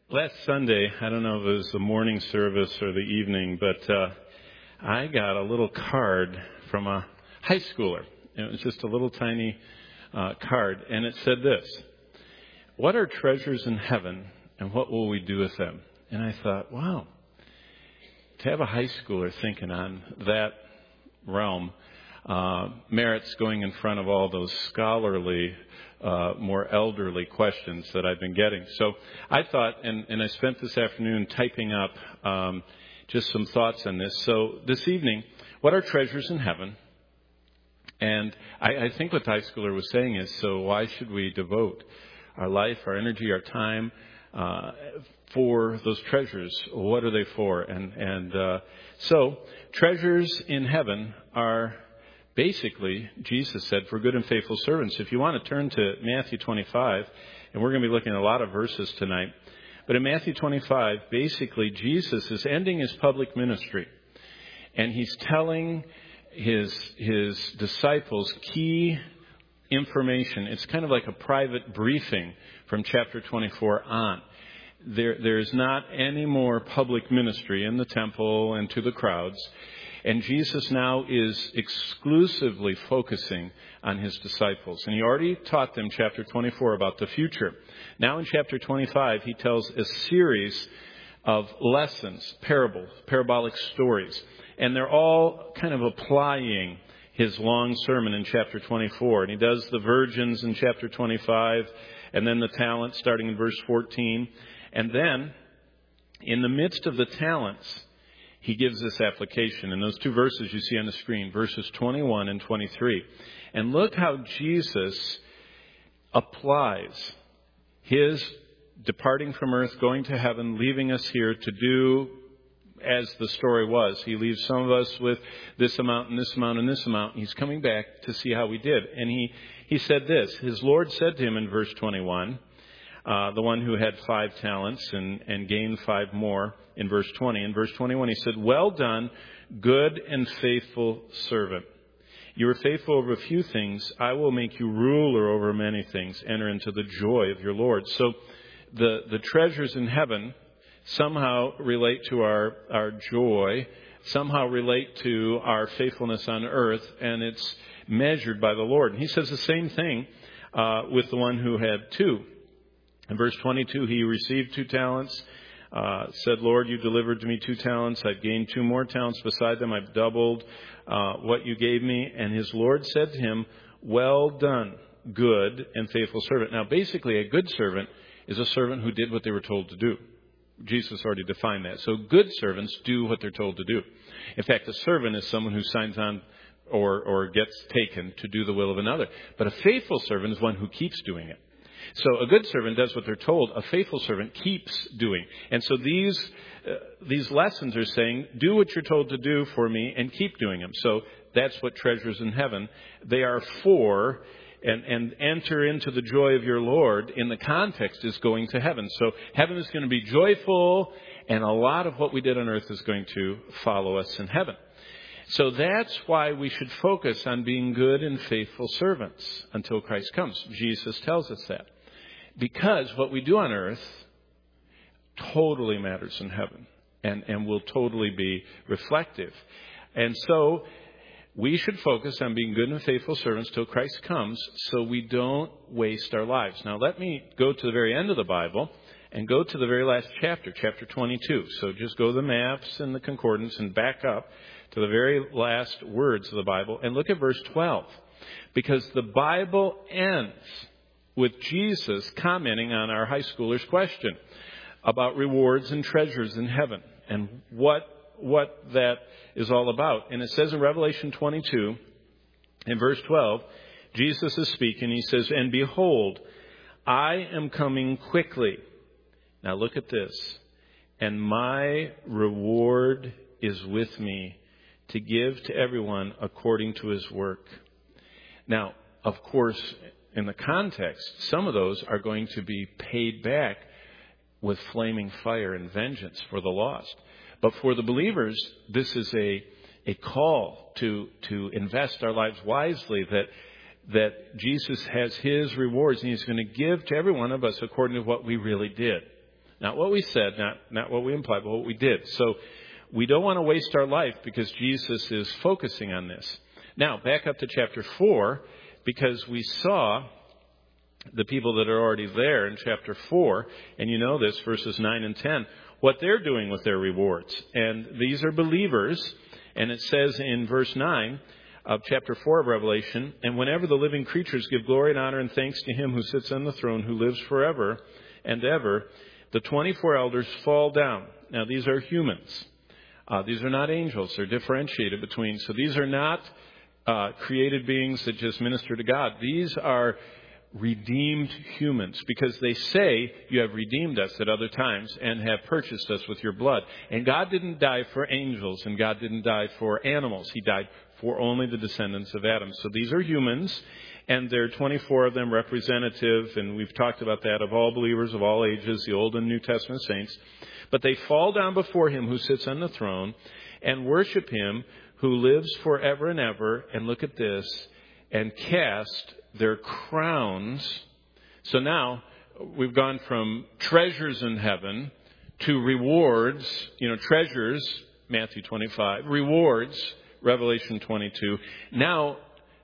Last Sunday, I don't know if it was the morning service or the evening, but I got a little card from a high schooler. It was just a little tiny card, and it said this: "What are treasures in heaven, and what will we do with them?" And I thought, wow, to have a high schooler thinking on that realm merits going in front of all those scholarly, more elderly questions that I've been getting. So I thought, and I spent this afternoon typing up just some thoughts on this. So this evening, what are treasures in heaven? And I think what the high schooler was saying is, so why should we devote our life, our energy, our time for those treasures? What are they for? So treasures in heaven are basically, Jesus said, for good and faithful servants. If you want to turn to Matthew 25, and we're going to be looking at a lot of verses tonight, but in Matthew 25, basically Jesus is ending his public ministry, and he's telling his disciples key information. It's kind of like a private briefing from chapter 24 on. There's not any more public ministry in the temple and to the crowds. And Jesus now is exclusively focusing on his disciples. And he already taught them, chapter 24, about the future. Now in chapter 25, he tells a series of lessons, parables, parabolic stories. And they're all kind of applying his long sermon in chapter 24. And he does the virgins in chapter 25, and then the talents starting in verse 14. And then, in the midst of the talents, he gives this application. And those two verses you see on the screen, verses 21 and 23. And look how Jesus applies his departing from earth, going to heaven, leaving us here to do as the story was. He leaves some of us with this amount and this amount and this amount. He's coming back to see how we did. And he said this: his Lord said to him in verse 21, the one who had 5 talents and gained 5 more, in verse 20. In verse 21, he said, "Well done, good and faithful servant. You were faithful over a few things. I will make you ruler over many things. Enter into the joy of your Lord." So the treasures in heaven somehow relate to our joy, somehow relate to our faithfulness on earth, and it's measured by the Lord. And he says the same thing with the one who had 2. In verse 22, he received 2 talents, said, "Lord, you delivered to me 2 talents. I've gained 2 more talents beside them. I've doubled what you gave me." And his Lord said to him, "Well done, good and faithful servant." Now, basically, a good servant is a servant who did what they were told to do. Jesus already defined that. So good servants do what they're told to do. In fact, a servant is someone who signs on or gets taken to do the will of another. But a faithful servant is one who keeps doing it. So a good servant does what they're told. A faithful servant keeps doing. And so these lessons are saying, do what you're told to do for me and keep doing them. So that's what treasures in heaven. They are for and enter into the joy of your Lord in the context is going to heaven. So heaven is going to be joyful, and a lot of what we did on earth is going to follow us in heaven. So that's why we should focus on being good and faithful servants until Christ comes. Jesus tells us that. Because what we do on earth totally matters in heaven and will totally be reflective. And so we should focus on being good and faithful servants till Christ comes so we don't waste our lives. Now let me go to the very end of the Bible and go to the very last chapter, chapter 22. So just go to the maps and the concordance and back up to the very last words of the Bible and look at verse 12. Because the Bible ends with Jesus commenting on our high schooler's question about rewards and treasures in heaven and what that is all about. And it says in Revelation 22, in verse 12, Jesus is speaking. He says, "And behold, I am coming quickly." Now look at this. "And my reward is with me to give to everyone according to his work." Now, of course, in the context, some of those are going to be paid back with flaming fire and vengeance for the lost. But for the believers, this is a call to invest our lives wisely, that Jesus has his rewards, and he's going to give to every one of us according to what we really did. Not what we said, not what we implied, but what we did. So we don't want to waste our life because Jesus is focusing on this. Now, back up to chapter 4, because we saw the people that are already there in chapter 4, and you know this, verses 9 and 10, what they're doing with their rewards. And these are believers, and it says in verse 9 of chapter 4 of Revelation, and whenever the living creatures give glory and honor and thanks to him who sits on the throne, who lives forever and ever, the 24 elders fall down. Now, these are humans. These are not angels. They're differentiated between. So these are not created beings that just minister to God. These are redeemed humans, because they say you have redeemed us at other times and have purchased us with your blood. And God didn't die for angels, and God didn't die for animals. He died for only the descendants of Adam. So these are humans, and there are 24 of them representative, and we've talked about that, of all believers of all ages, the Old and New Testament saints. But they fall down before him who sits on the throne and worship him who lives forever and ever, and look at this, and cast their crowns. So now we've gone from treasures in heaven to rewards, treasures, Matthew 25, rewards, Revelation 22. Now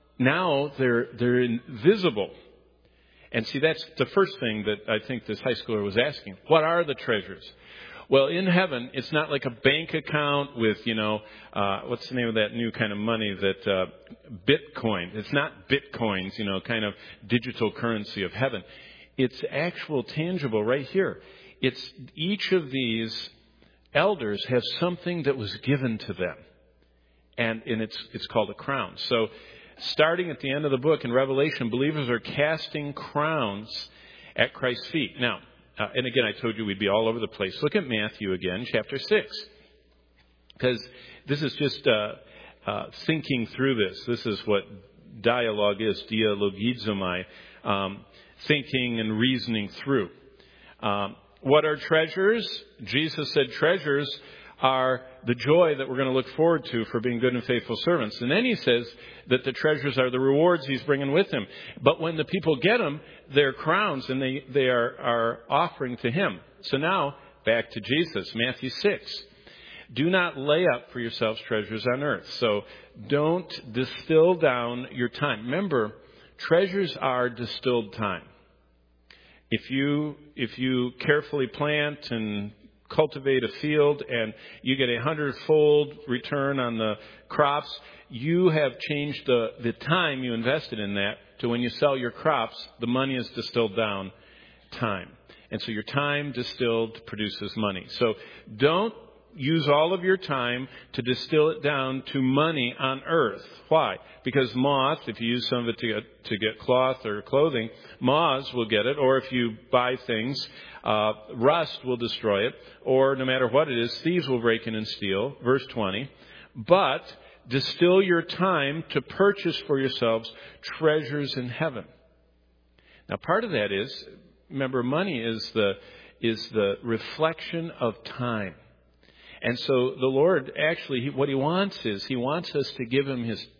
they're invisible. And see, that's the first thing that I think this high schooler was asking. What are the treasures? Well, in heaven, it's not like a bank account with, what's the name of that new kind of money that, Bitcoin. It's not Bitcoins, kind of digital currency of heaven. It's actual tangible right here. It's each of these elders have something that was given to them. And it's called a crown. So starting at the end of the book in Revelation, believers are casting crowns at Christ's feet. Now, and again, I told you we'd be all over the place. Look at Matthew again, chapter 6. Because this is just thinking through this. This is what dialogue is, dialogizomai, thinking and reasoning through. What are treasures? Jesus said treasures are the joy that we're going to look forward to for being good and faithful servants. And then he says that the treasures are the rewards he's bringing with him. But when the people get them, they're crowns, and they are offering to him. So now, back to Jesus, Matthew 6. Do not lay up for yourselves treasures on earth. So don't distill down your time. Remember, treasures are distilled time. If you carefully plant and cultivate a field and you get 100-fold return on the crops, you have changed the time you invested in that to when you sell your crops, the money is distilled down time. And so your time distilled produces money. So don't use all of your time to distill it down to money on earth. Why? Because moth, if you use some of it to get cloth or clothing, moths will get it. Or if you buy things, rust will destroy it. Or no matter what it is, thieves will break in and steal. Verse 20. But distill your time to purchase for yourselves treasures in heaven. Now, part of that is, remember, money is the reflection of time. And so the Lord actually, what he wants is, he wants us to give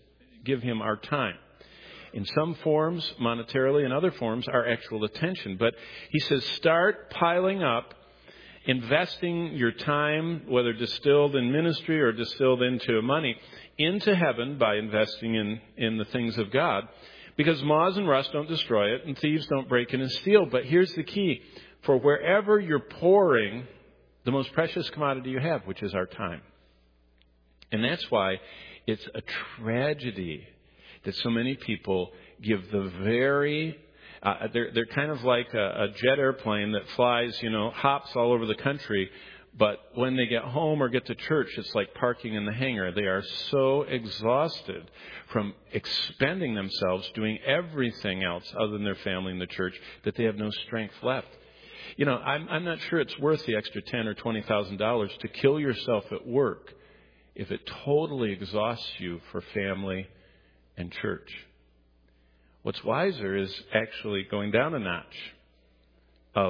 him our time. In some forms, monetarily, in other forms, our actual attention. But he says, start piling up, investing your time, whether distilled in ministry or distilled into money, into heaven by investing in the things of God. Because moths and rust don't destroy it, and thieves don't break in and steal. But here's the key. For wherever you're pouring the most precious commodity you have, which is our time. And that's why it's a tragedy that so many people give the very, they're kind of like a jet airplane that flies, hops all over the country. But when they get home or get to church, it's like parking in the hangar. They are so exhausted from expending themselves doing everything else other than their family and the church that they have no strength left. I'm not sure it's worth the extra $10,000 or $20,000 to kill yourself at work if it totally exhausts you for family and church. What's wiser is actually going down a notch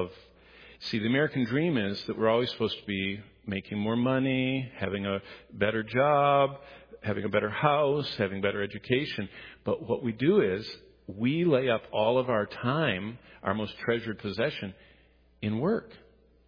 see, the American dream is that we're always supposed to be making more money, having a better job, having a better house, having better education. But what we do is we lay up all of our time, our most treasured possession, in work.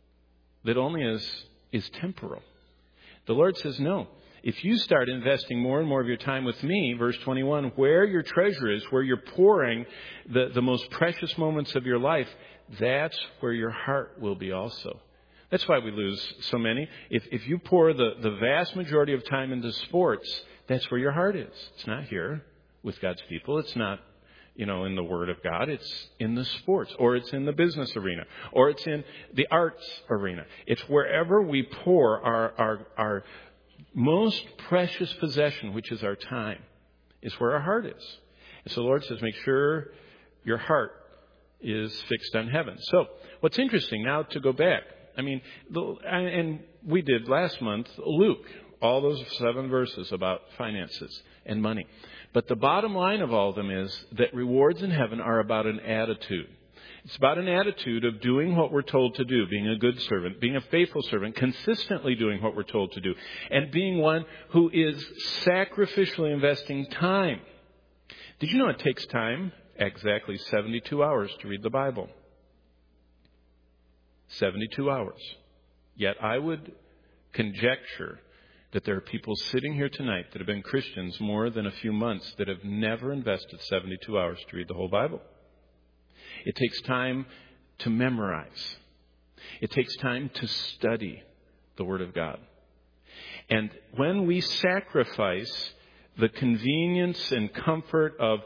that only is temporal. The Lord says, no. If you start investing more and more of your time with me, verse 21, where your treasure is, where you're pouring the most precious moments of your life, that's where your heart will be also. That's why we lose so many. If you pour the vast majority of time into sports, that's where your heart is. It's not here with God's people. It's not, in the Word of God. It's in the sports, or it's in the business arena, or it's in the arts arena. It's wherever we pour our most precious possession, which is our time, is where our heart is. And so the Lord says, make sure your heart is fixed on heaven. So what's interesting now, to go back, and we did last month, Luke, all those 7 verses about finances and money. But the bottom line of all of them is that rewards in heaven are about an attitude. It's about an attitude of doing what we're told to do, being a good servant, being a faithful servant, consistently doing what we're told to do, and being one who is sacrificially investing time. Did you know it takes time, exactly 72 hours, to read the Bible? 72 hours. Yet I would conjecture that there are people sitting here tonight that have been Christians more than a few months that have never invested 72 hours to read the whole Bible. It takes time to memorize. It takes time to study the Word of God. And when we sacrifice the convenience and comfort of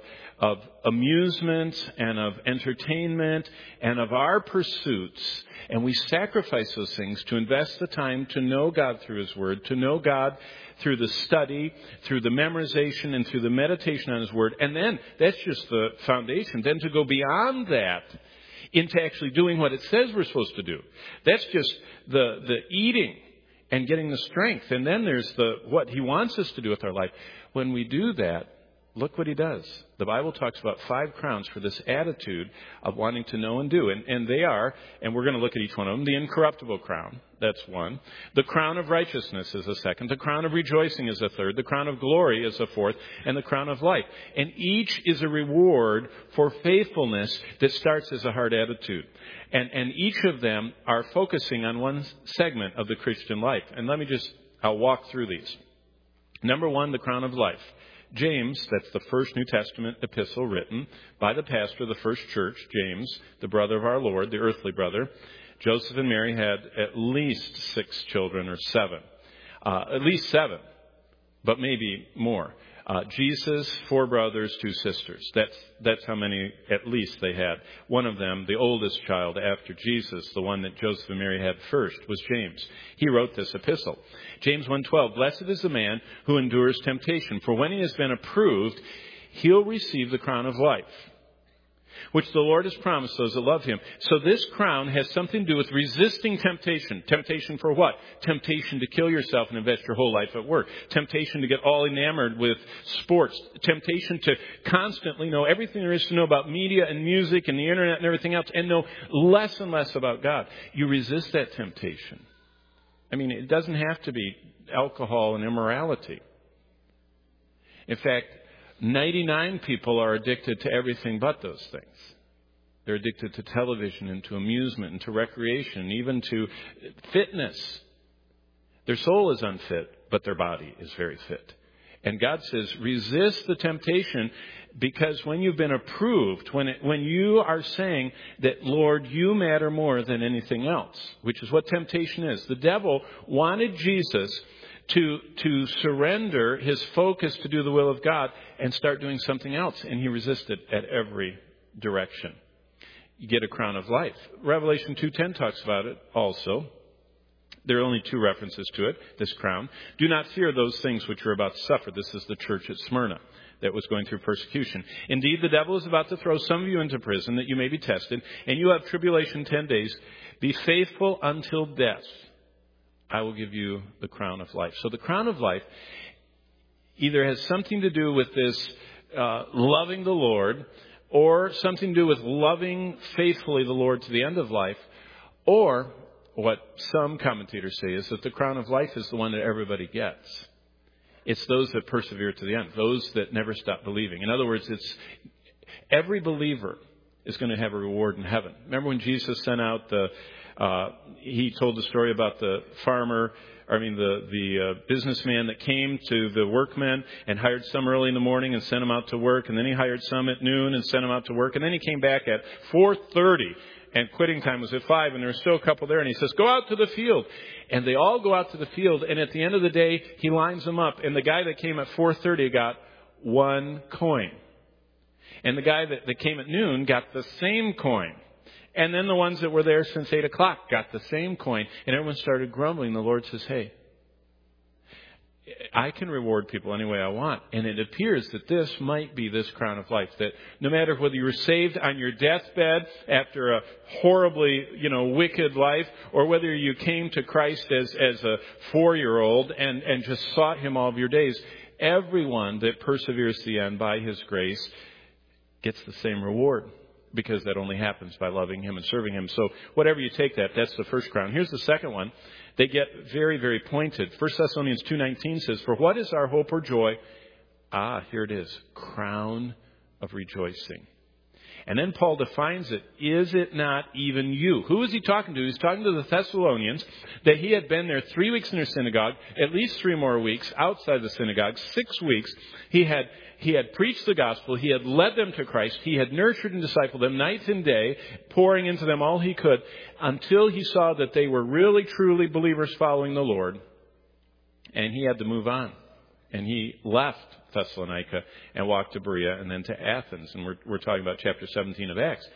amusement and of entertainment and of our pursuits, and we sacrifice those things to invest the time to know God through His Word, to know God through the study, through the memorization, and through the meditation on His Word. And then, that's just the foundation. Then to go beyond that into actually doing what it says we're supposed to do. That's just the eating and getting the strength. And then there's what He wants us to do with our life. When we do that, look what He does. The Bible talks about 5 crowns for this attitude of wanting to know and do. And they are, and we're going to look at each one of them, the incorruptible crown. That's one. The crown of righteousness is a second. The crown of rejoicing is a third. The crown of glory is a fourth. And the crown of life. And each is a reward for faithfulness that starts as a heart attitude. And each of them are focusing on one segment of the Christian life. And I'll walk through these. Number 1, the crown of life. James, that's the first New Testament epistle written by the pastor of the first church, James, the brother of our Lord, the earthly brother. Joseph and Mary had at least 6 children, or 7. At least 7, but maybe more. Jesus, 4 brothers, 2 sisters. That's how many at least they had. One of them, the oldest child after Jesus, the one that Joseph and Mary had first, was James. He wrote this epistle. James 1:12, blessed is the man who endures temptation, for when he has been approved, he'll receive the crown of life, which the Lord has promised those that love Him. So this crown has something to do with resisting temptation. Temptation for what? Temptation to kill yourself and invest your whole life at work. Temptation to get all enamored with sports. Temptation to constantly know everything there is to know about media and music and the internet and everything else, and know less and less about God. You resist that temptation. It doesn't have to be alcohol and immorality. In fact, 99 people are addicted to everything but those things. They're addicted to television and to amusement and to recreation, even to fitness. Their soul is unfit, but their body is very fit. And God says, resist the temptation, because when you've been approved, when you are saying that, Lord, you matter more than anything else, which is what temptation is. The devil wanted Jesus to surrender his focus to do the will of God and start doing something else. And he resisted at every direction. You get a crown of life. Revelation 2:10 talks about it also. There are only 2 references to it, this crown. Do not fear those things which you're about to suffer. This is the church at Smyrna that was going through persecution. Indeed, the devil is about to throw some of you into prison that you may be tested, and you have tribulation 10 days. Be faithful until death. I will give you the crown of life. So the crown of life either has something to do with this loving the Lord, or something to do with loving faithfully the Lord to the end of life, or what some commentators say is that the crown of life is the one that everybody gets. It's those that persevere to the end, those that never stop believing. In other words, it's every believer is going to have a reward in heaven. Remember when Jesus sent out the He told the story about the businessman that came to the workmen and hired some early in the morning and sent them out to work. And then he hired some at noon and sent them out to work. And then he came back at 4:30 and quitting time was at 5 and there was still a couple there. And he says, go out to the field. And they all go out to the field. And at the end of the day, he lines them up. And the guy that came at 4:30 got 1 coin. And the guy that came at noon got the same coin. And then the ones that were there since 8 o'clock got the same coin. And everyone started grumbling. The Lord says, hey, I can reward people any way I want. And it appears that this might be this crown of life. That no matter whether you were saved on your deathbed after a horribly, wicked life, or whether you came to Christ as a 4-year-old and just sought Him all of your days, everyone that perseveres to the end by His grace gets the same reward. Because that only happens by loving Him and serving Him. So whatever you take that's the first crown. Here's the second one. They get very, very pointed. 1 Thessalonians 2:19 says, for what is our hope or joy? Here it is. Crown of rejoicing. And then Paul defines it. Is it not even you? Who is he talking to? He's talking to the Thessalonians that he had been there 3 weeks in their synagogue, at least 3 more weeks outside the synagogue, 6 weeks. He had preached the gospel. He had led them to Christ. He had nurtured and discipled them night and day, pouring into them all he could until he saw that they were really, truly believers following the Lord. And he had to move on. And he left Thessalonica and walked to Berea and then to Athens. And we're talking about chapter 17 of Acts.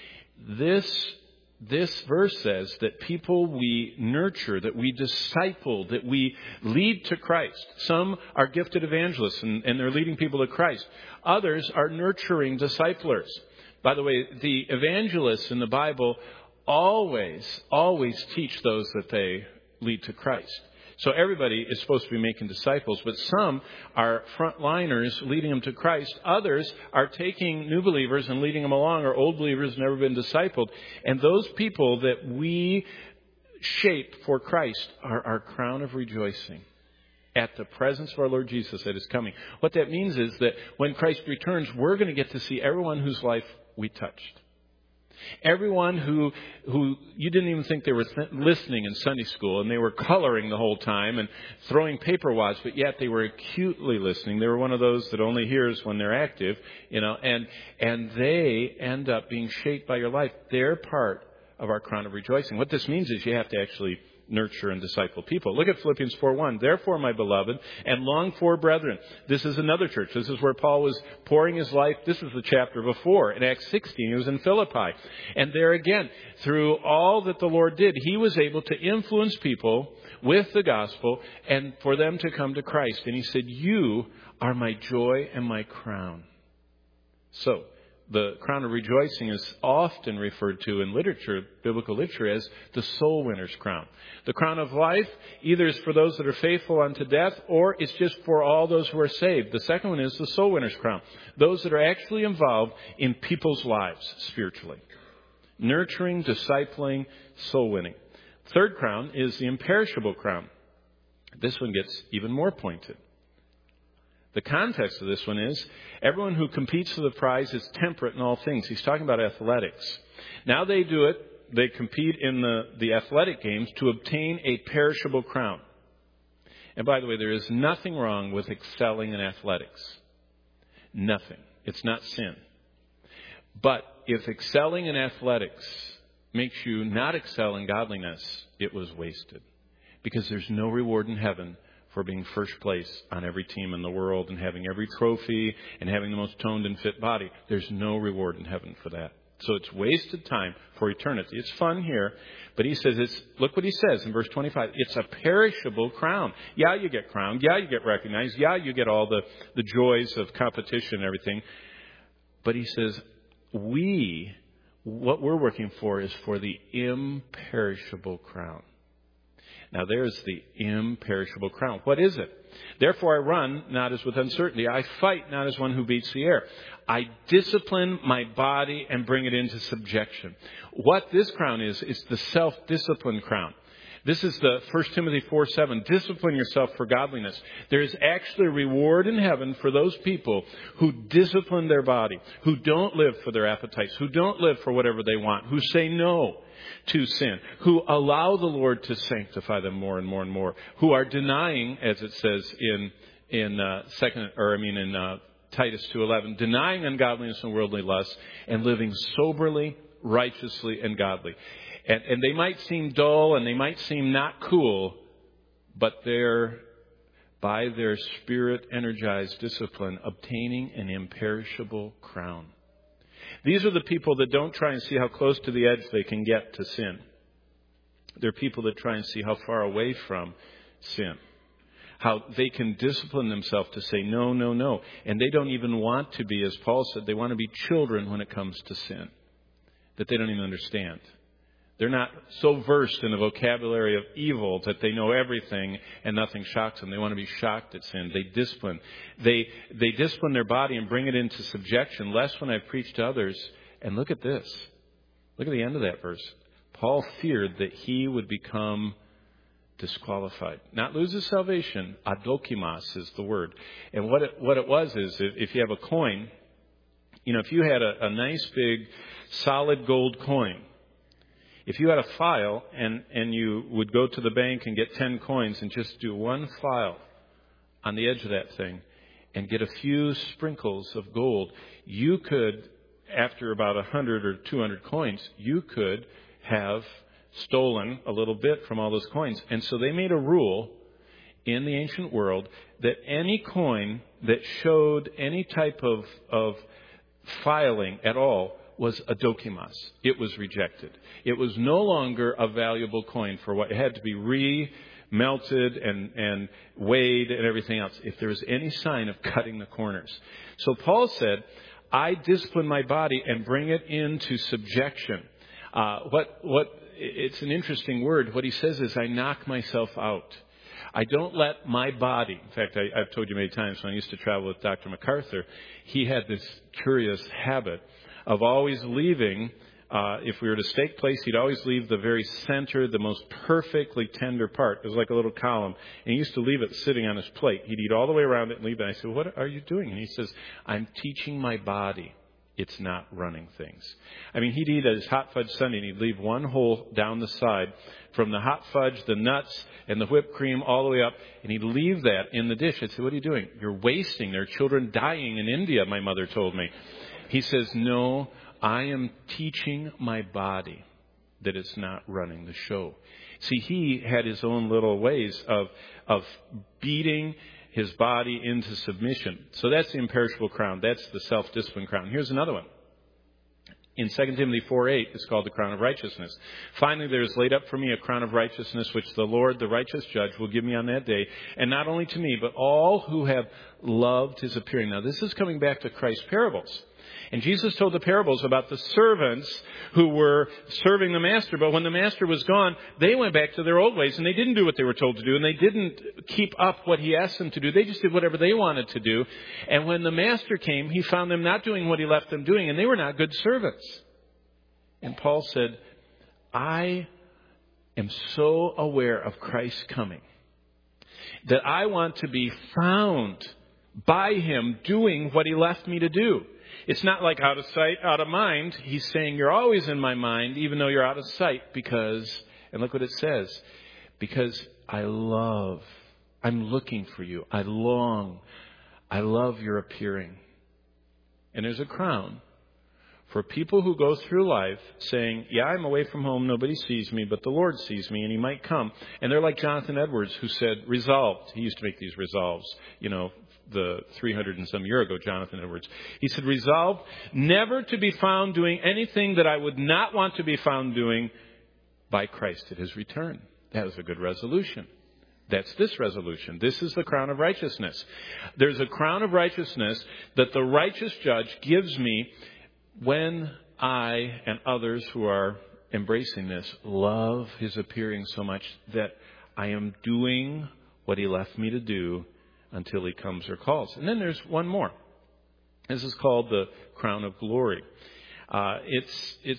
This verse says that people we nurture, that we disciple, that we lead to Christ. Some are gifted evangelists and they're leading people to Christ. Others are nurturing disciplers. By the way, the evangelists in the Bible always teach those that they lead to Christ. So everybody is supposed to be making disciples, but some are frontliners leading them to Christ. Others are taking new believers and leading them along, or old believers who have never been discipled. And those people that we shape for Christ are our crown of rejoicing at the presence of our Lord Jesus that is coming. What that means is that when Christ returns, we're going to get to see everyone whose life we touched. Everyone who you didn't even think they were listening in Sunday school, and they were coloring the whole time and throwing paper wads, but yet they were acutely listening. They were one of those that only hears when they're active, and they end up being shaped by your life. They're part of our crown of rejoicing. What this means is you have to actually nurture and disciple people. Look at Philippians 4:1. Therefore, my beloved and longed for brethren. This is another church. This is where Paul was pouring his life. This is the chapter before. In Acts 16, he was in Philippi. And there again, through all that the Lord did, he was able to influence people with the gospel and for them to come to Christ. And he said, you are my joy and my crown. So, the crown of rejoicing is often referred to in literature, biblical literature, as the soul winner's crown. The crown of life either is for those that are faithful unto death, or it's just for all those who are saved. The second one is the soul winner's crown. Those that are actually involved in people's lives spiritually. Nurturing, discipling, soul winning. Third crown is the imperishable crown. This one gets even more pointed. The context of this one is everyone who competes for the prize is temperate in all things. He's talking about athletics. Now they do it. They compete in the athletic games to obtain a perishable crown. And by the way, there is nothing wrong with excelling in athletics. Nothing. It's not sin. But if excelling in athletics makes you not excel in godliness, it was wasted. Because there's no reward in heaven for being first place on every team in the world and having every trophy and having the most toned and fit body. There's no reward in heaven for that. So it's wasted time for eternity. It's fun here, but he says look what he says in verse 25. It's a perishable crown. Yeah, you get crowned. Yeah, you get recognized. Yeah, you get all the joys of competition and everything. But he says, what we're working for is for the imperishable crown. Now there's the imperishable crown. What is it? Therefore I run, not as with uncertainty. I fight, not as one who beats the air. I discipline my body and bring it into subjection. What this crown is the self-discipline crown. This is the 1 Timothy 4:7. Discipline yourself for godliness. There is actually a reward in heaven for those people who discipline their body, who don't live for their appetites, who don't live for whatever they want, who say no to sin, who allow the Lord to sanctify them more and more and more, who are denying, as it says in Titus 2:11, denying ungodliness and worldly lusts and living soberly, righteously, and godly. And they might seem dull and they might seem not cool, but they're, by their Spirit-energized discipline, obtaining an imperishable crown. These are the people that don't try and see how close to the edge they can get to sin. They're people that try and see how far away from sin. How they can discipline themselves to say no, no, no. And they don't even want to be, as Paul said, they want to be children when it comes to sin. That they don't even understand. They're not so versed in the vocabulary of evil that they know everything and nothing shocks them. They want to be shocked at sin. They discipline. They discipline their body and bring it into subjection, lest when I preach to others. And look at this. Look at the end of that verse. Paul feared that he would become disqualified. Not lose his salvation. Adokimos is the word. And what it was is, if you have a coin, if you had a nice big solid gold coin, if you had a file and you would go to the bank and get 10 coins and just do one file on the edge of that thing and get a few sprinkles of gold, you could, after about 100 or 200 coins, you could have stolen a little bit from all those coins. And so they made a rule in the ancient world that any coin that showed any type of filing at all was adokimos. It was rejected. It was no longer a valuable coin for what it had to be re-melted and weighed and everything else if there was any sign of cutting the corners. So Paul said, I discipline my body and bring it into subjection. It's an interesting word. What he says is, I knock myself out. I don't let my body, in fact, I've told you many times when I used to travel with Dr. MacArthur, he had this curious habit of always leaving, if we were to stake place, he'd always leave the very center, the most perfectly tender part. It was like a little column. And he used to leave it sitting on his plate. He'd eat all the way around it and leave it. And I said, what are you doing? And he says, I'm teaching my body it's not running things. I mean, he'd eat his hot fudge sundae and he'd leave one hole down the side from the hot fudge, the nuts, and the whipped cream all the way up. And he'd leave that in the dish. I'd say, what are you doing? You're wasting. There are children dying in India, my mother told me. He says, no, I am teaching my body that it's not running the show. See, he had his own little ways of beating his body into submission. So that's the imperishable crown. That's the self-discipline crown. Here's another one. In 2 Timothy 4:8, it's called the crown of righteousness. Finally, there is laid up for me a crown of righteousness, which the Lord, the righteous judge, will give me on that day. And not only to me, but all who have loved his appearing. Now, this is coming back to Christ's parables. And Jesus told the parables about the servants who were serving the master. But when the master was gone, they went back to their old ways and they didn't do what they were told to do. And they didn't keep up what he asked them to do. They just did whatever they wanted to do. And when the master came, he found them not doing what he left them doing. And they were not good servants. And Paul said, I am so aware of Christ's coming that I want to be found by him doing what he left me to do. It's not like out of sight, out of mind. He's saying you're always in my mind, even though you're out of sight, because, and look what it says, because I'm looking for you. I long. I love your appearing. And there's a crown for people who go through life saying, yeah, I'm away from home. Nobody sees me, but the Lord sees me and he might come. And they're like Jonathan Edwards, who said, resolved. He used to make these resolves, the 300 and some year ago, Jonathan Edwards. He said, resolved never to be found doing anything that I would not want to be found doing by Christ at his return. That was a good resolution. That's this resolution. This is the crown of righteousness. There's a crown of righteousness that the righteous judge gives me when I and others who are embracing this love his appearing so much that I am doing what he left me to do until he comes or calls. And then there's one more. This is called the crown of glory. It's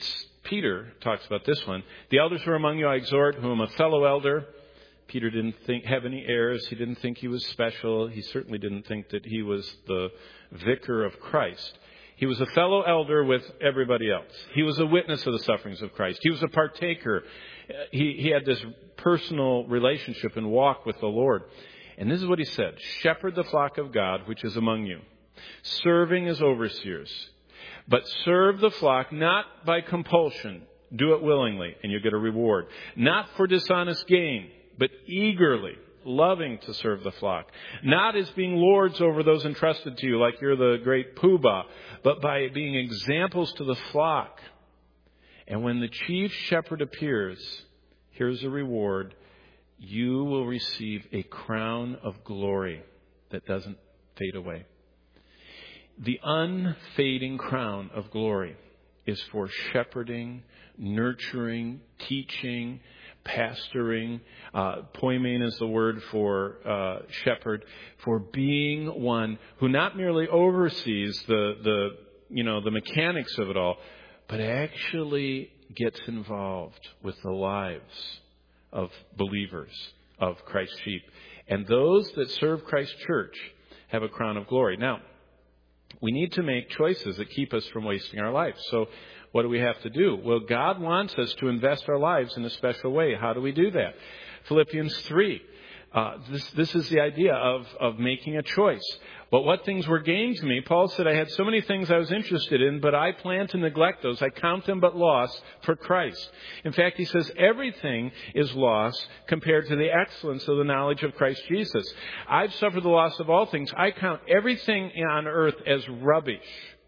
Peter talks about this one. The elders who are among you I exhort, whom a fellow elder. Peter didn't have any heirs. He didn't think he was special. He certainly didn't think that he was the vicar of Christ. He was a fellow elder with everybody else. He was a witness of the sufferings of Christ. He was a partaker. He had this personal relationship and walk with the Lord. And this is what he said. Shepherd the flock of God, which is among you, serving as overseers. But serve the flock not by compulsion. Do it willingly, and you'll get a reward. Not for dishonest gain, but eagerly, loving to serve the flock. Not as being lords over those entrusted to you, like you're the great poobah, but by being examples to the flock. And when the chief shepherd appears, here's a reward. You will receive a crown of glory that doesn't fade away. The unfading crown of glory is for shepherding, nurturing, teaching, pastoring. Poimen is the word for shepherd, for being one who not merely oversees the mechanics of it all, but actually gets involved with the lives of believers, of Christ's sheep. And those that serve Christ's church have a crown of glory. Now, we need to make choices that keep us from wasting our lives. So what do we have to do? Well, God wants us to invest our lives in a special way. How do we do that? Philippians 3. This is the idea of making a choice. But what things were gained to me? Paul said, I had so many things I was interested in, but I plan to neglect those. I count them but loss for Christ. In fact, he says everything is loss compared to the excellence of the knowledge of Christ Jesus. I've suffered the loss of all things. I count everything on earth as rubbish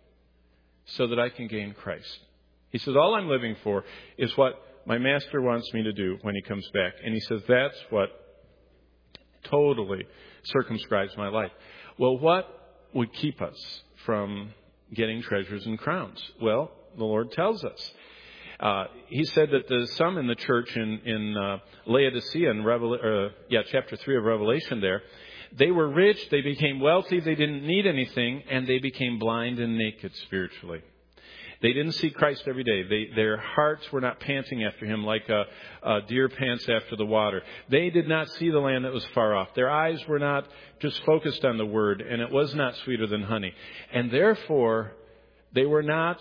so that I can gain Christ. He says, all I'm living for is what my master wants me to do when he comes back. And he says, that's what totally circumscribes my life. Well, what would keep us from getting treasures and crowns? Well, the Lord tells us. He said that there's some in the church in Laodicea, in chapter 3 of Revelation there. They were rich, they became wealthy, they didn't need anything, and they became blind and naked spiritually. They didn't see Christ every day. Their hearts were not panting after him like a deer pants after the water. They did not see the land that was far off. Their eyes were not just focused on the word, and it was not sweeter than honey. And therefore, they were not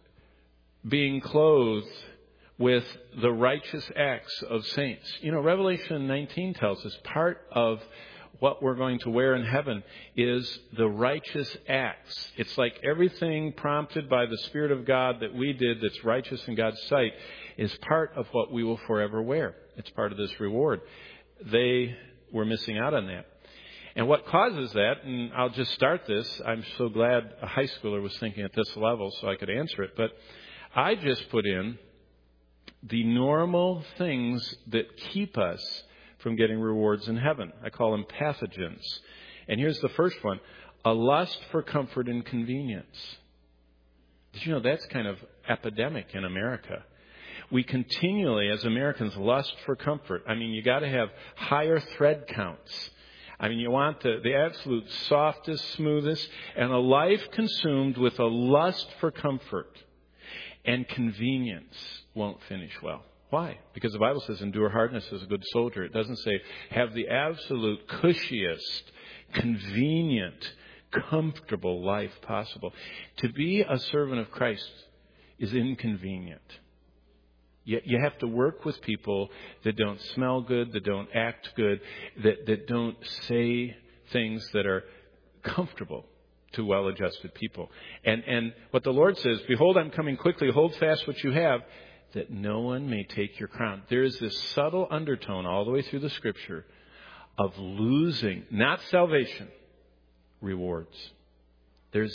being clothed with the righteous acts of saints. You know, Revelation 19 tells us part of what we're going to wear in heaven is the righteous acts. It's like everything prompted by the Spirit of God that we did that's righteous in God's sight is part of what we will forever wear. It's part of this reward. They were missing out on that. And what causes that, and I'll just start this, I'm so glad a high schooler was thinking at this level so I could answer it, but I just put in the normal things that keep us from getting rewards in heaven. I call them pathogens. And here's the first one. A lust for comfort and convenience. Did you know that's kind of epidemic in America? We continually, as Americans, lust for comfort. I mean, you got to have higher thread counts. I mean, you want the absolute softest, smoothest, and a life consumed with a lust for comfort and convenience won't finish well. Why? Because the Bible says endure hardness as a good soldier. It doesn't say have the absolute cushiest, convenient, comfortable life possible. To be a servant of Christ is inconvenient. You have to work with people that don't smell good, that don't act good, that don't say things that are comfortable to well-adjusted people. And what the Lord says, behold, I'm coming quickly, hold fast what you have, that no one may take your crown. There is this subtle undertone all the way through the Scripture of losing, not salvation, rewards. There's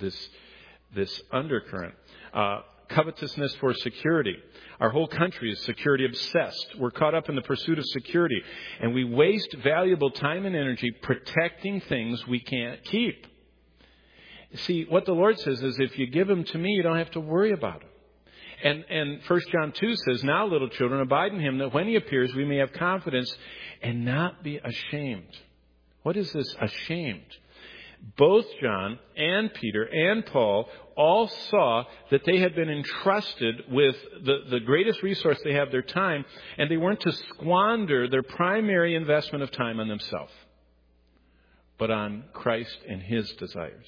this undercurrent. Covetousness for security. Our whole country is security obsessed. We're caught up in the pursuit of security, and we waste valuable time and energy protecting things we can't keep. See, what the Lord says is if you give them to me, you don't have to worry about them. And 1 John 2 says, now, little children, abide in him, that when he appears, we may have confidence and not be ashamed. What is this ashamed? Both John and Peter and Paul all saw that they had been entrusted with the greatest resource they have, their time, and they weren't to squander their primary investment of time on themselves, but on Christ and His desires.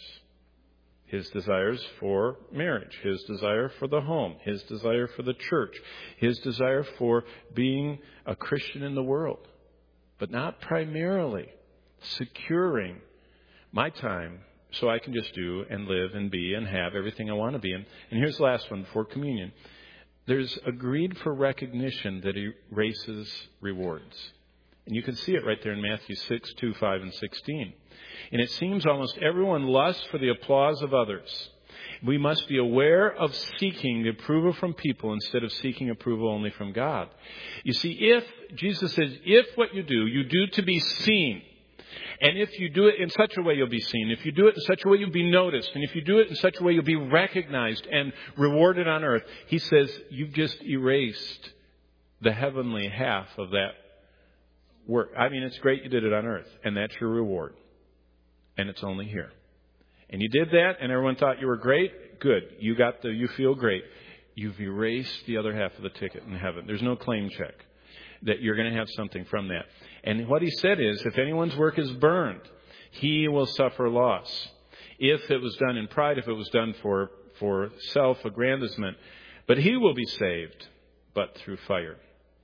His desires for marriage, His desire for the home, His desire for the church, His desire for being a Christian in the world, but not primarily securing my time so I can just do and live and be and have everything I want to be. And here's the last one before communion. There's a greed for recognition that erases rewards. And you can see it right there in Matthew 6, 2, 5, and 16. And it seems almost everyone lusts for the applause of others. We must be aware of seeking the approval from people instead of seeking approval only from God. You see, Jesus says, if what you do to be seen. And if you do it in such a way, you'll be seen. If you do it in such a way, you'll be noticed. And if you do it in such a way, you'll be recognized and rewarded on earth. He says, you've just erased the heavenly half of that work. I mean, it's great you did it on earth, and that's your reward. And it's only here. And you did that, and everyone thought you were great. Good. You feel great. You've erased the other half of the ticket in heaven. There's no claim check that you're going to have something from that. And what he said is, if anyone's work is burned, he will suffer loss. If it was done in pride, if it was done for self-aggrandizement, but he will be saved, but through fire.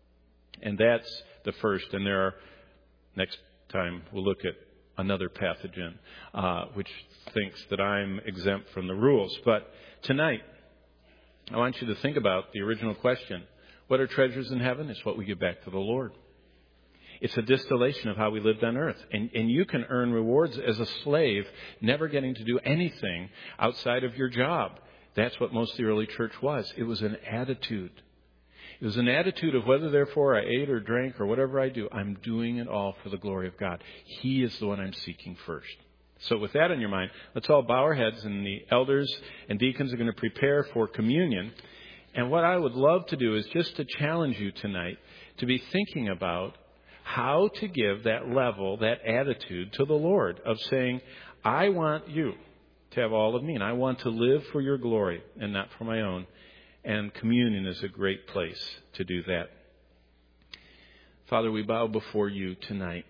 And that's the first. And next time we'll look at another pathogen, which thinks that I'm exempt from the rules. But tonight, I want you to think about the original question. What are treasures in heaven? It's what we give back to the Lord. It's a distillation of how we lived on earth. And you can earn rewards as a slave, never getting to do anything outside of your job. That's what most of the early church was. It was an attitude. It was an attitude of whether, therefore, I ate or drank or whatever I do, I'm doing it all for the glory of God. He is the one I'm seeking first. So with that in your mind, let's all bow our heads, and the elders and deacons are going to prepare for communion. And what I would love to do is just to challenge you tonight to be thinking about how to give that level, that attitude to the Lord of saying, I want you to have all of me, and I want to live for your glory and not for my own. And communion is a great place to do that. Father, we bow before you tonight.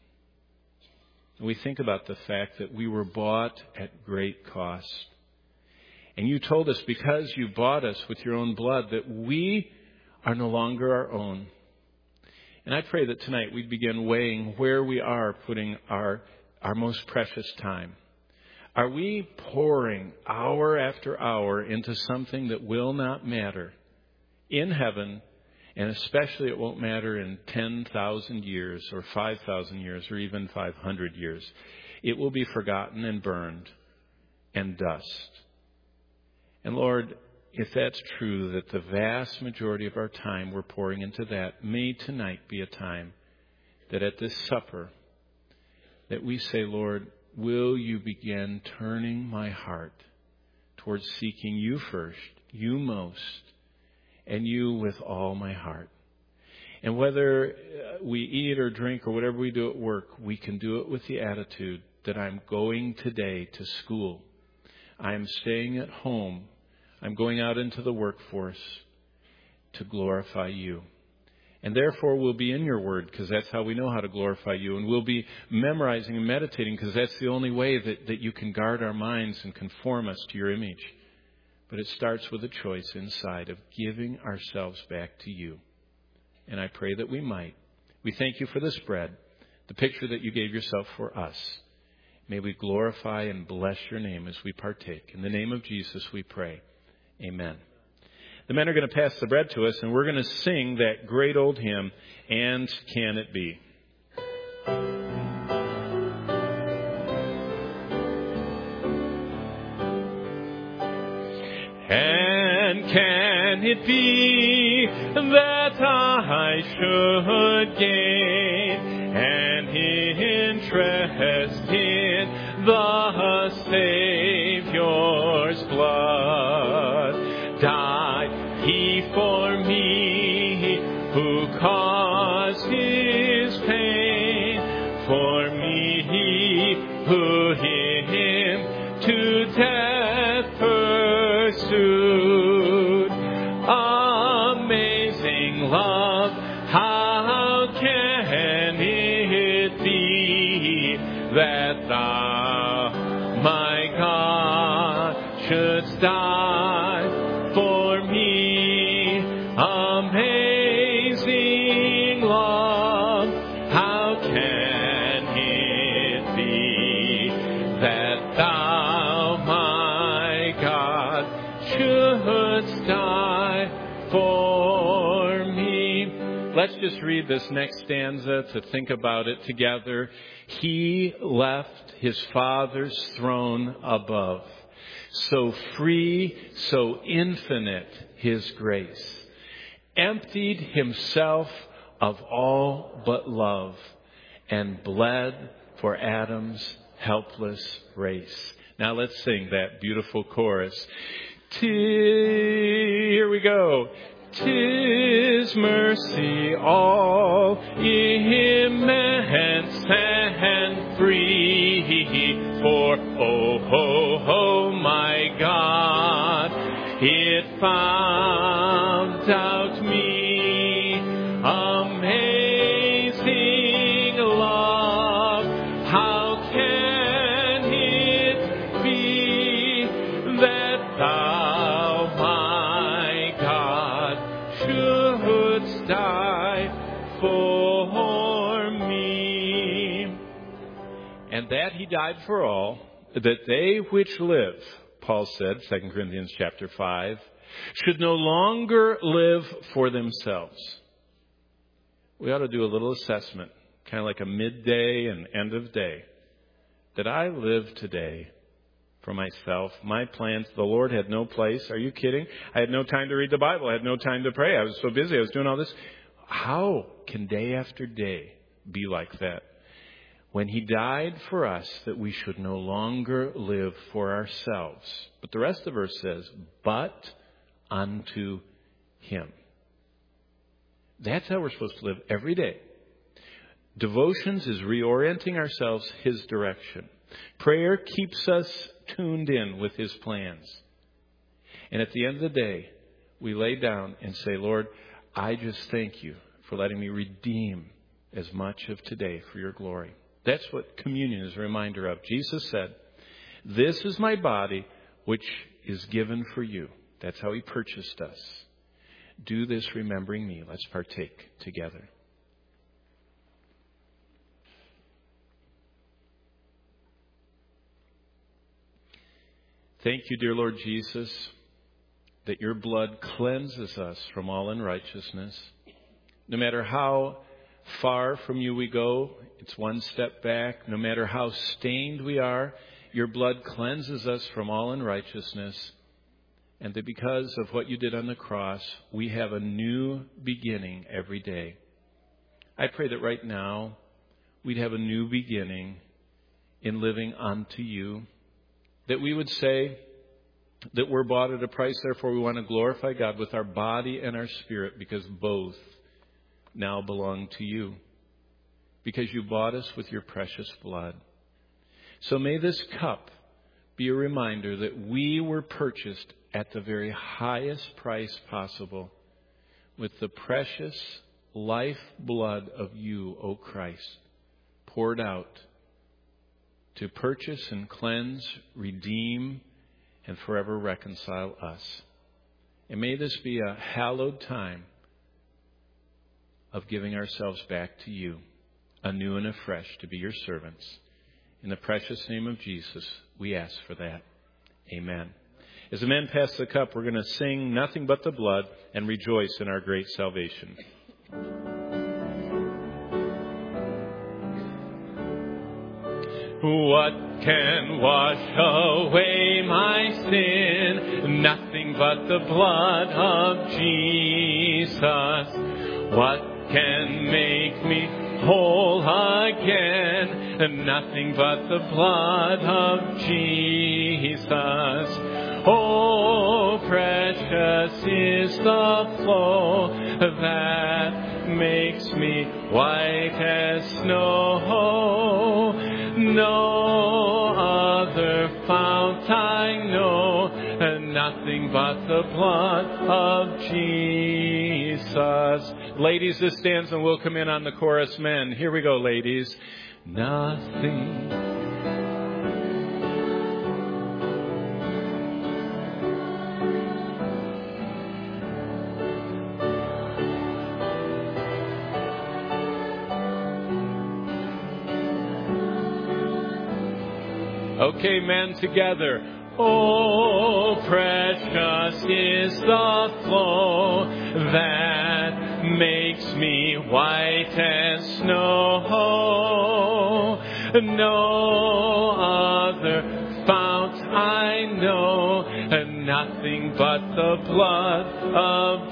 We think about the fact that we were bought at great cost. And you told us because you bought us with your own blood that we are no longer our own. And I pray that tonight we'd begin weighing where we are putting our most precious time. Are we pouring hour after hour into something that will not matter in heaven, and especially it won't matter in 10,000 years or 5,000 years or even 500 years? It will be forgotten and burned and dust. And Lord, if that's true, that the vast majority of our time we're pouring into that, may tonight be a time that at this supper that we say, Lord, will you begin turning my heart towards seeking you first, you most, and you with all my heart. And whether we eat or drink or whatever we do at work, we can do it with the attitude that I'm going today to school. I'm staying at home. I'm going out into the workforce to glorify you. And therefore we'll be in your word because that's how we know how to glorify you. And we'll be memorizing and meditating because that's the only way that you can guard our minds and conform us to your image. But it starts with a choice inside of giving ourselves back to you. And I pray that we might. We thank you for this bread, the picture that you gave yourself for us. May we glorify and bless your name as we partake. In the name of Jesus we pray. Amen. The men are going to pass the bread to us, and we're going to sing that great old hymn, And Can It Be? And can it be that I should gain an interest in the Savior's blood? Died he for me who caused his pain, for me who die for me. Amazing love, how can it be that thou, my God, shouldst die for me? Let's just read this next stanza to think about it together. He left his Father's throne above. So free, so infinite his grace. Emptied himself of all but love and bled for Adam's helpless race. Now let's sing that beautiful chorus. Here we go. 'Tis mercy all immense and free, for oh my God, it found out me. Amazing love, how can it be that thou, my God, shouldst die for me? And that he died for all, that they which live, Paul said, 2 Corinthians chapter 5, should no longer live for themselves. We ought to do a little assessment, kind of like a midday and end of day. Did I live today for myself, my plans? The Lord had no place. Are you kidding? I had no time to read the Bible. I had no time to pray. I was so busy. I was doing all this. How can day after day be like that? When he died for us, that we should no longer live for ourselves. But the rest of the verse says, but unto him. That's how we're supposed to live every day. Devotions is reorienting ourselves his direction. Prayer keeps us tuned in with his plans. And at the end of the day, we lay down and say, Lord, I just thank you for letting me redeem as much of today for your glory. That's what communion is a reminder of. Jesus said, this is my body, which is given for you. That's how he purchased us. Do this remembering me. Let's partake together. Thank you, dear Lord Jesus, that your blood cleanses us from all unrighteousness. No matter how far from you we go, it's one step back. No matter how stained we are, your blood cleanses us from all unrighteousness. And that because of what you did on the cross, we have a new beginning every day. I pray that right now we'd have a new beginning in living unto you. That we would say that we're bought at a price, therefore we want to glorify God with our body and our spirit, because both now belong to you. Because you bought us with your precious blood. So may this cup be a reminder that we were purchased at the very highest price possible with the precious life blood of you, O Christ, poured out to purchase and cleanse, redeem, and forever reconcile us. And may this be a hallowed time of giving ourselves back to you, anew and afresh, to be your servants. In the precious name of Jesus, we ask for that. Amen. As the men pass the cup, we're going to sing Nothing But the Blood and rejoice in our great salvation. What can wash away my sin? Nothing but the blood of Jesus. What can make me whole again? Nothing but the blood of Jesus. Oh, precious is the flow that makes me white as snow. No other fount I know, nothing but the blood of Jesus. Ladies, this stanza will come in on the chorus. Men, here we go, ladies. Nothing Okay, men, together. Oh, precious is the flow that makes me white as snow. No other fount I know, and nothing but the blood of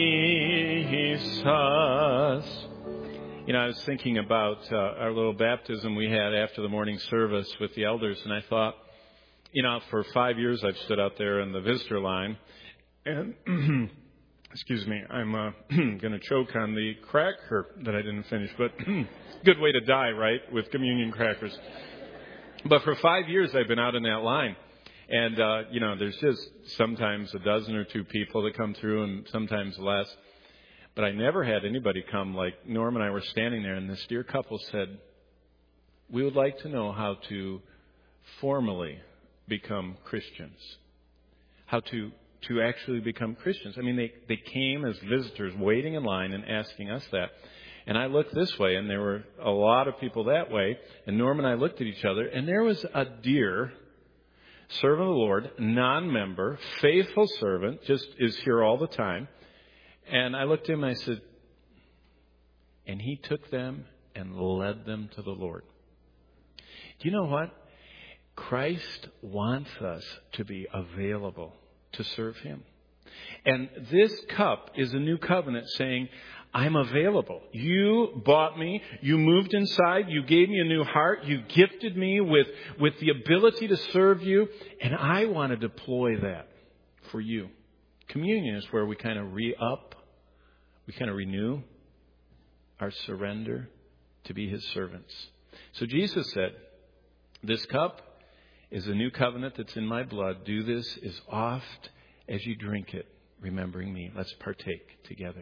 Jesus. You know, I was thinking about our little baptism we had after the morning service with the elders, and I thought, you know, for 5 years I've stood out there in the visitor line, and, excuse me, I'm going to choke on the cracker that I didn't finish, but good way to die, right, with communion crackers. But for 5 years I've been out in that line, and, you know, there's just sometimes a dozen or two people that come through and sometimes less. But I never had anybody come like Norm and I were standing there, and this dear couple said, we would like to know how to formally become Christians. How to actually become Christians. I mean, they came as visitors waiting in line and asking us that. And I looked this way, and there were a lot of people that way. And Norm and I looked at each other, and there was a dear servant of the Lord, non-member, faithful servant, just is here all the time. And I looked at him and I said, and he took them and led them to the Lord. Do you know what? Christ wants us to be available to serve Him. And this cup is a new covenant saying, I'm available. You bought me. You moved inside. You gave me a new heart. You gifted me with the ability to serve you. And I want to deploy that for you. Communion is where we kind of we kind of renew our surrender to be His servants. So Jesus said, this cup is a new covenant that's in my blood. Do this as oft as you drink it, remembering me. Let's partake together.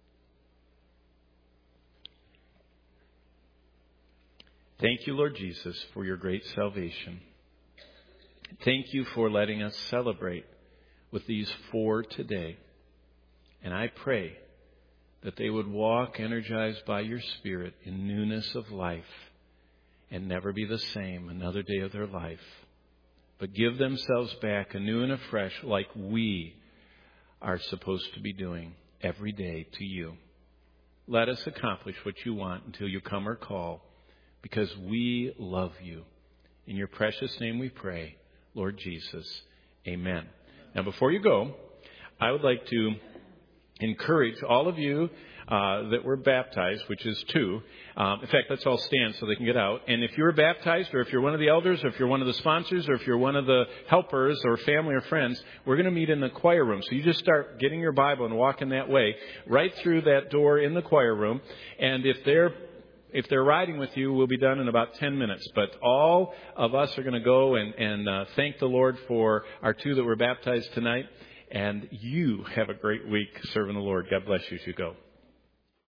Thank you, Lord Jesus, for your great salvation. Thank you for letting us celebrate with these 4 today. And I pray that they would walk energized by your Spirit in newness of life and never be the same another day of their life, but give themselves back anew and afresh like we are supposed to be doing every day to you. Let us accomplish what you want until you come or call, because we love you. In your precious name we pray, Lord Jesus. Amen. Now, before you go, I would like to encourage all of you that were baptized, which is 2. In fact, let's all stand so they can get out. And if you're baptized, or if you're one of the elders, or if you're one of the sponsors, or if you're one of the helpers or family or friends, we're going to meet in the choir room. So you just start getting your Bible and walking that way, right through that door in the choir room. And if they're riding with you, we'll be done in about 10 minutes. But all of us are going to go and thank the Lord for our 2 that were baptized tonight. And you have a great week serving the Lord. God bless you as you go.